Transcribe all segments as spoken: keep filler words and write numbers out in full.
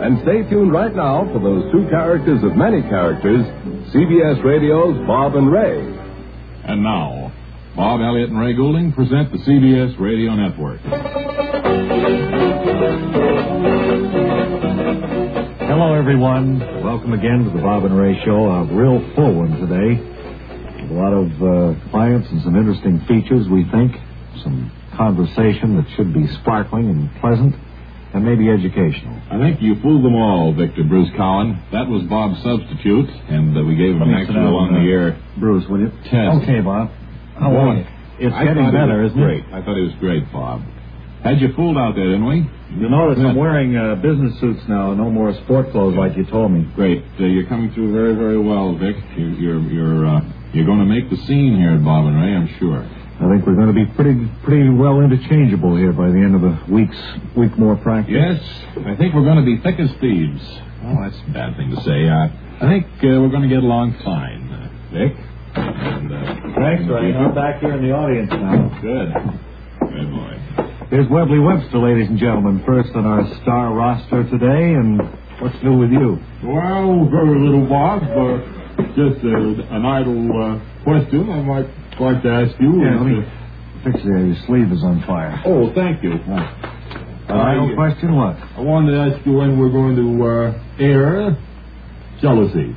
And stay tuned right now for those two characters of many characters, C B S Radio's Bob and Ray. And now, Bob Elliott and Ray Goulding present the C B S Radio Network. Hello, everyone. Welcome again to the Bob and Ray Show. A real full one today. With a lot of uh, clients and some interesting features, we think. Some conversation that should be sparkling and pleasant and maybe educational. I think you fooled them all, Victor Bruce Cowan. That was Bob's substitute, and uh, we gave him an actual on-the-air Bruce, will you? test. Okay, Bob. How are you? It's I getting better, it isn't great. it? I thought it was great, Bob. Had you fooled out there, didn't we? You notice I'm wearing uh, business suits now, no more sport clothes like you told me. Great. Uh, you're coming through very, very well, Vic. You're you're you're, uh, you're going to make the scene here at Bob and Ray, I'm sure. I think we're going to be pretty pretty well interchangeable here by the end of the week's week more practice. Yes, I think we're going to be thick as thieves. Oh, that's a bad thing to say. Uh, I think uh, we're going to get along fine, uh, Vic. And, uh, Thanks, Ray. I'm back here in the audience now. Good. Good boy. Here's Webley Webster, ladies and gentlemen, first on our star roster today, and what's new with you? Well, very little, Bob, but just uh, an idle uh, question I might like to ask you. Yeah, is, let me uh, fix there. Your sleeve is on fire. Oh, thank you. An idle question, what? I wanted to ask you when we're going to uh, air jealousy.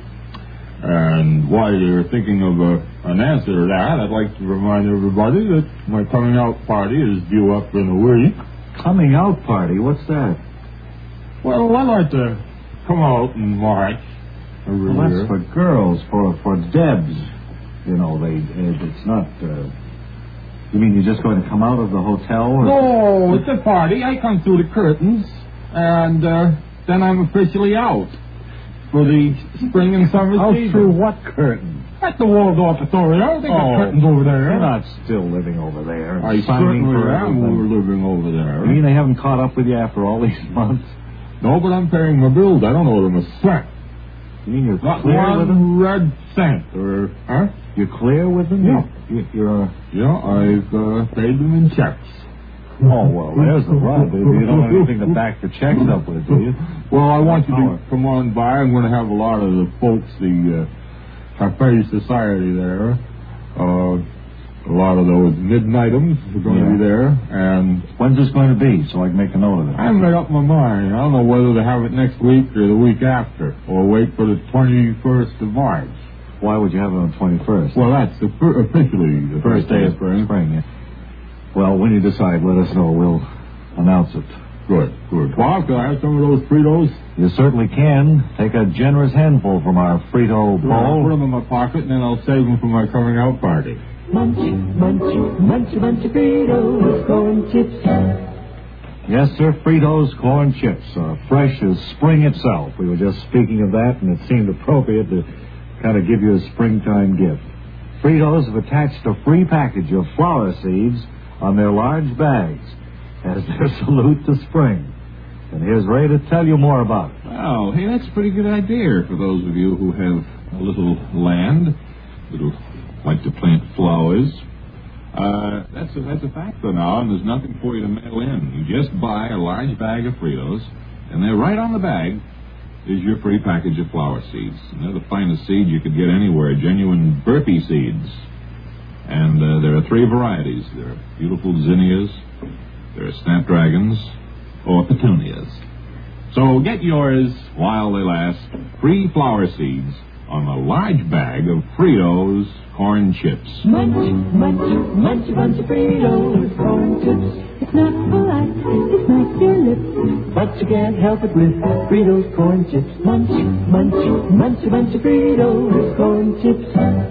And while you're thinking of uh, an answer to that, I'd like to remind everybody that my coming out party is due up in a week. Coming out party? What's that? Well, I like to come out in March every Well, year. that's for girls, for for Debs. You know, they it's not... Uh, you mean you're just going to come out of the hotel? Or... No, it's a party. I come through the curtains, and uh, then I'm officially out for the spring and summer Out season. through what curtain? At the Waldorf Astoria. They got Oh, curtains over there. You're not still living over there. I signing certainly for am. everything. We're living over there. You mean they haven't caught up with you after all these months? No, but I'm paying my bills. I don't owe them a cent. You mean you're Not clear with them? one red cent. Or, huh? You're clear with them? Yeah. You, you're... Uh... Yeah, I've uh, paid them in checks. Oh, well, there's the rub. You don't have anything to back the checks up with, do you? Well, I want you Power. to come on by. I'm going to have a lot of the folks, the uh, Cafe Society there. Uh, a lot of those midnightums are going Yeah. to be there. And When's this going to be, so I can make a note of it? I haven't made up my mind. I don't know whether to have it next week or the week after, or wait for the twenty-first of March. Why would you have it on the twenty-first? Well, that's the fir- officially the First day of spring. spring yeah. Well, when you decide, let us know. We'll announce it. Good, good. Bob, can I have some of those Fritos? You certainly can. Take a generous handful from our Frito Sure, I'll put bowl. them in my pocket, and then I'll save them for my coming out party. Munch, munch, munch, munch, Fritos, corn chips. Yes, sir, Fritos corn chips, uh, fresh as spring itself. We were just speaking of that, and it seemed appropriate to kind of give you a springtime gift. Fritos have attached a free package of flower seeds on their large bags as their salute to spring. And here's Ray to tell you more about it. Well, hey, that's a pretty good idea for those of you who have a little land, little like to plant flowers. Uh, that's a, that's a fact for now, and there's nothing for you to mail in. You just buy a large bag of Fritos, and they're right on the bag is your free package of flower seeds. And they're the finest seeds you could get anywhere, genuine burpee seeds. And uh, there are three varieties. There are beautiful zinnias, there are snapdragons, or petunias. So get yours while they last. Free flower seeds on a large bag of Fritos corn chips. Munch, munch, munch, munch, Fritos, corn chips. It's not polite, it smacks your lips, but you can't help it with Fritos corn chips. Munch, munch, munch, munch, Fritos corn chips.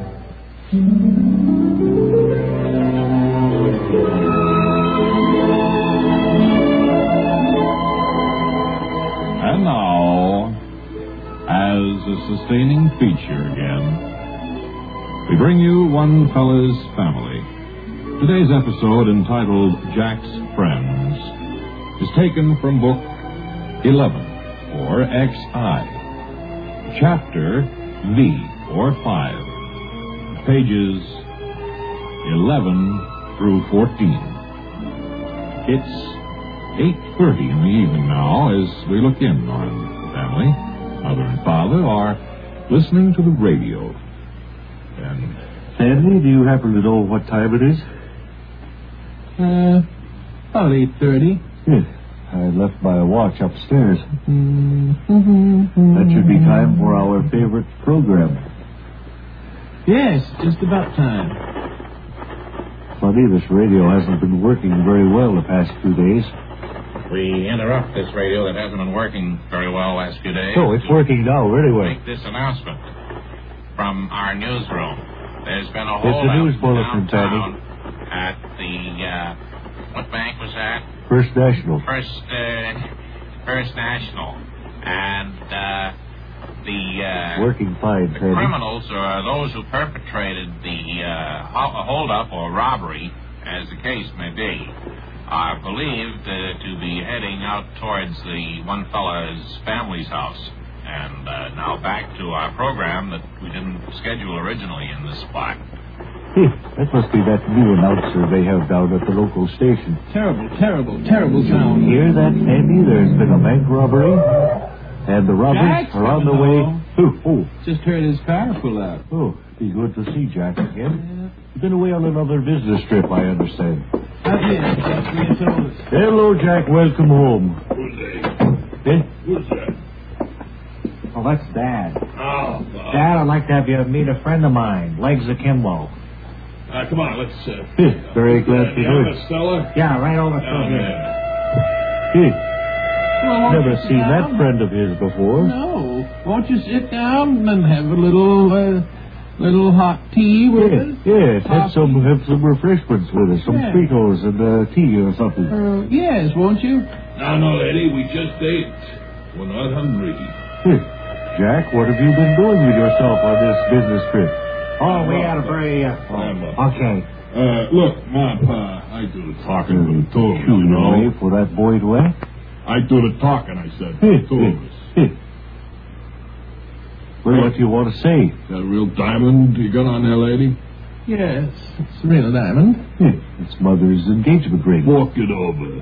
And now, as a sustaining feature again, we bring you One Fella's Family. Today's episode, entitled Jack's Friends, is taken from book eleven, or X I, chapter V, or five, pages eleven through fourteen. It's eight thirty in the evening now as we look in on family, mother and father, are listening to the radio. And Sandy, do you happen to know what time it is? Uh, about eight thirty. Yes. I left my watch upstairs. Mm-hmm. That should be time for our favorite program. Yes, just about time. Funny, this radio hasn't been working very well the past few days. We interrupt this radio that hasn't been working very well last few days. Oh, it's working now, very well. Make this announcement from our newsroom. There's been a It's a holdup news bulletin, downtown at the, uh, what bank was that? First National. First, uh, First National. And, uh, the, uh... Working fine, the Sandy. criminals, or those who perpetrated the, uh, ho- holdup or robbery, as the case may be, are believed uh, to be heading out towards the one fellow's family's house. And uh, now back to our program that we didn't schedule originally in this spot. Hey, that must be that new announcer they have down at the local station. Terrible, terrible, terrible sound. Hear that, Sandy? There's been a bank robbery, and the robbers Jack's are on the coming way. Oh, oh, Just heard his car pull out. oh, be good to see Jack again. He's been away on another business trip, I understand. Oh, yes, that's what he told us. Hello, Jack. Welcome home. Who's that? Eh? Who's that? Oh, that's Dad. Oh, uh, Dad, I'd like to have you meet a friend of mine, Legs Akimbo. uh, come on, let's, uh... Eh, very glad to you hear have it. a Stella? Yeah, right over Down through there. here. Eh, Well, won't never you sit seen down? that friend of his before. No. Won't you sit down and have a little, uh, little hot tea with Yes, us? yes. Have Coffee? some have some refreshments with us, some Yeah. Fritos and uh, tea or something. Uh, yes, won't you? No, no, lady, we just ate. We're not hungry. Eh, Jack, what have you been doing with yourself on this business trip? Oh, we had a very, uh, Oh, okay. Uh, look, Mom, uh, I do the talking for the two of us, you Shooting away know. for that boy to act? I do the talking, I said, for Eh, the two of us. eh, eh. Well, what do you want to say? That real diamond you got on there, lady? Yes, it's a real diamond. Eh, it's Mother's engagement ring. Walk it over.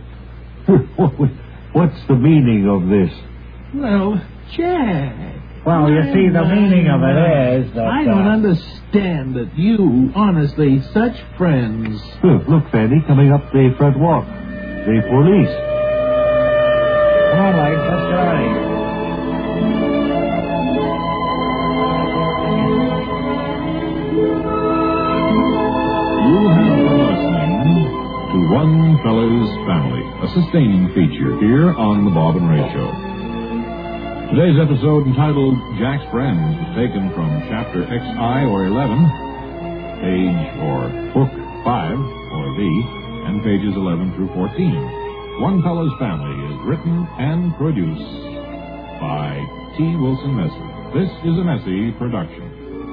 What's the meaning of this? Well, Jack. Well, you see, the meaning of it is that... I don't uh, understand that you, honestly, such friends. Huh, look, Fanny, coming up the front walk. The police. Come on, Legs, let's get ready. You have been listening to One Fellow's Family, a sustaining feature here on the Bob and Ray Show. Today's episode, entitled Jack's Friends, is taken from Chapter X I or eleven, page or Book five or B, and pages eleven through fourteen. One Fellow's Family is written and produced by T. Wilson Messer. This is a Messy production.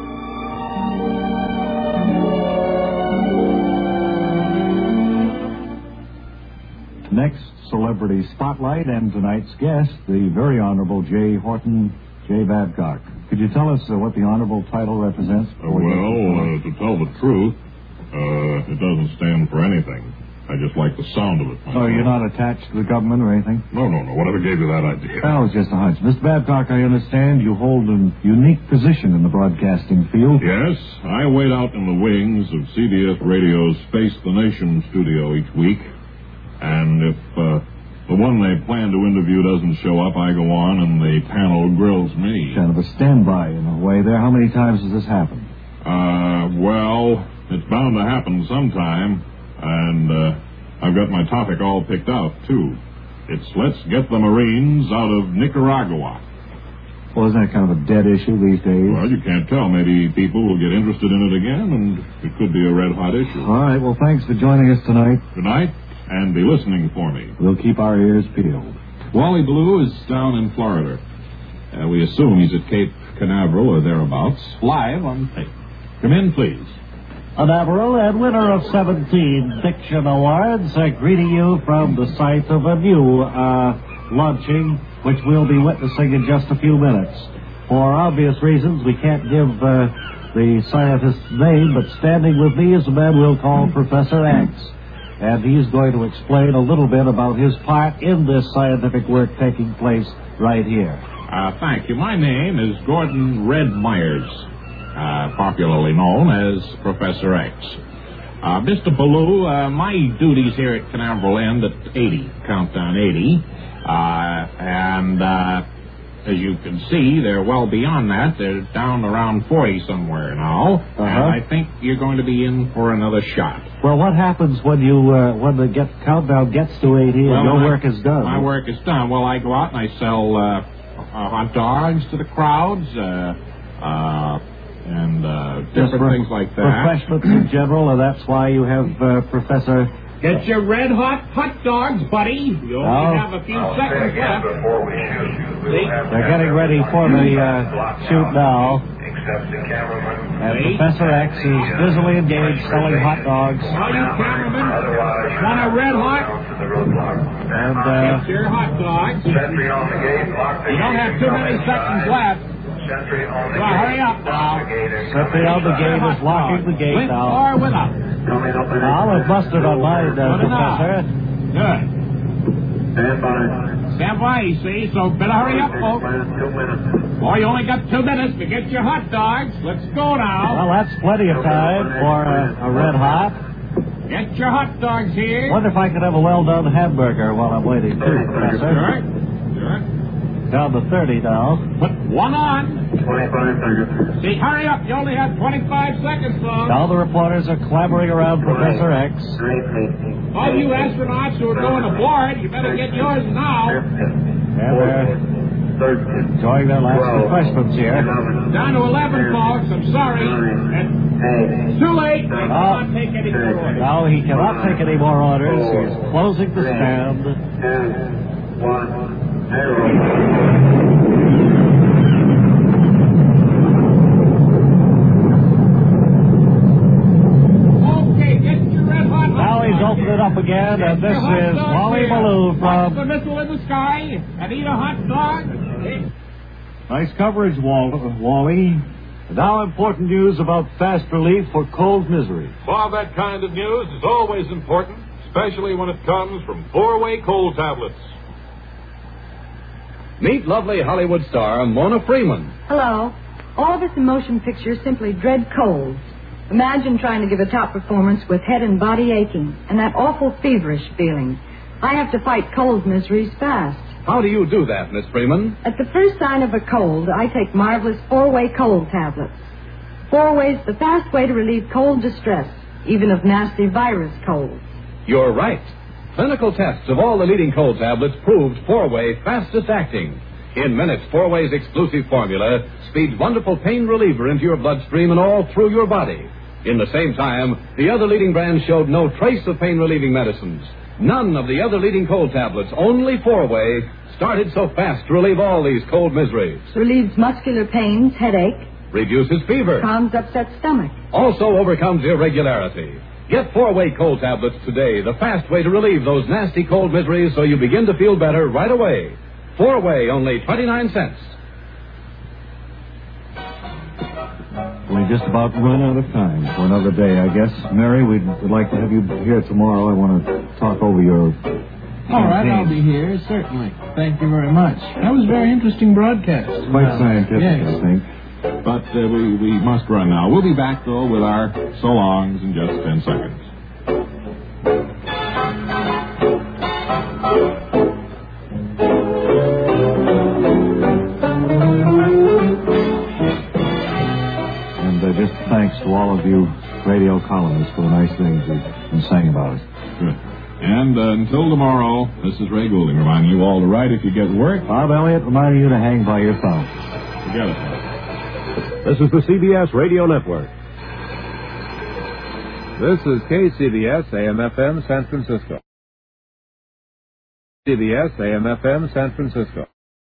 Next, Celebrity Spotlight and tonight's guest, the very Honorable J. Horton J. Babcock. Could you tell us uh, what the Honorable title represents? Uh, well, uh, to tell the truth, uh, it doesn't stand for anything. I just like the sound of it. Oh, you're not attached to the government or anything? No, no, no. Whatever gave you that idea? That was just a hunch. Mister Babcock, I understand you hold a unique position in the broadcasting field. Yes, I wait out in the wings of C B S Radio's Face the Nation studio each week. And if uh, the one they plan to interview doesn't show up, I go on and the panel grills me. Kind of a standby in a way there. How many times has this happened? Uh, well, it's bound to happen sometime. And uh, I've got my topic all picked out, too. It's Let's Get the Marines Out of Nicaragua. Well, isn't that kind of a dead issue these days? Well, you can't tell. Maybe people will get interested in it again, and it could be a red-hot issue. All right, well, thanks for joining us tonight. Good night, and be listening for me. We'll keep our ears peeled. Wally Blue is down in Florida. Uh, we assume he's at Cape Canaveral or thereabouts, live on tape. Come in, please. Canaveral and winner of seventeen Diction Awards, uh, greeting you from the site of a new uh, launching, which we'll be witnessing in just a few minutes. For obvious reasons, we can't give uh, the scientist's name, but standing with me is a man we'll call Professor X. And he's going to explain a little bit about his part in this scientific work taking place right here. Uh, thank you. My name is Gordon Red Myers, uh, popularly known as Professor X. Uh, Mister Ballou, uh, my duties here at Canaveral end at eighty, countdown eighty, uh, and, uh, as you can see, they're well beyond that. They're down around forty somewhere now, Uh-huh. and I think you're going to be in for another shot. Well, what happens when you uh, when the get countdown gets to eighty and Well, your my- work is done? My work is done. Well, I go out and I sell uh, uh, hot dogs to the crowds, uh, uh, and uh, Just different re- things like that. Refreshments in general, and that's why you have uh, Professor. Get your red hot hot dogs, buddy. You only Oh. have a few seconds left. They're getting ready for the uh, shoot now. And Wait. Professor X is busily engaged selling hot dogs. All you cameramen want a red hot? And uh, Get your hot dogs. You don't have too many seconds left. Well, hurry up now. Sentry on the gate is locking the gate With now. or without? Now with mustard on mine, uh, Good enough. Professor. Good. Stand by, see, so better hurry up, folks. Boy, you only got two minutes to get your hot dogs. Let's go now. Well, that's plenty of time for uh, a red hot. Get your hot dogs here. Wonder if I could have a well-done hamburger while I'm waiting, too, Professor. Sure. Sure. Down to thirty now. Put one on. See, hurry up. You only have twenty-five seconds, folks. Now the reporters are clamoring around Professor X. All you astronauts who are going aboard, you better get yours now. And they're enjoying their last refreshments here. Down to eleven, folks. I'm sorry. And it's too late. I cannot take any more orders. Now he cannot take any more orders. He's closing the stand. Okay, get your red hot. Now he's opened it up again, and this is Wally Ballou Watch from... the missile in the sky and eat a hot dog. Nice coverage, Wal- Wally. Now important news about fast relief for cold misery. Well, that kind of news is always important, especially when it comes from four-way cold tablets. Meet lovely Hollywood star Mona Freeman. Hello. All of us in motion pictures simply dread colds. Imagine trying to give a top performance with head and body aching and that awful feverish feeling. I have to fight cold miseries fast. How do you do that, Miss Freeman? At the first sign of a cold, I take marvelous four-way cold tablets. Four-way's the fast way to relieve cold distress, even of nasty virus colds. You're right. Clinical tests of all the leading cold tablets proved four-way fastest acting. In minutes, four-way's exclusive formula speeds wonderful pain reliever into your bloodstream and all through your body. In the same time, the other leading brands showed no trace of pain-relieving medicines. None of the other leading cold tablets, only four-way, started so fast to relieve all these cold miseries. Relieves muscular pains, headache, Reduces fever. calms upset stomach. Also overcomes irregularity. Get four-way cold tablets today, the fast way to relieve those nasty cold miseries so you begin to feel better right away. Four-way, only twenty-nine cents. We just about run out of time for another day, I guess. Mary, we'd, we'd like to have you here tomorrow. I want to talk over your... All right, I'll be here, certainly. Thank you very much. That was a very interesting broadcast. Quite scientific, Yes. I think. But uh, we, we must run now. We'll be back, though, with our so-longs in just ten seconds. And uh, just thanks to all of you radio columnists for the nice things you've been saying about us. Good. And uh, until tomorrow, this is Ray Goulding reminding you all to write if you get work. Bob Elliott reminding you to hang by your thumb. Forget it. This is the C B S Radio Network. This is K C B S A M F M San Francisco. C B S A M F M San Francisco.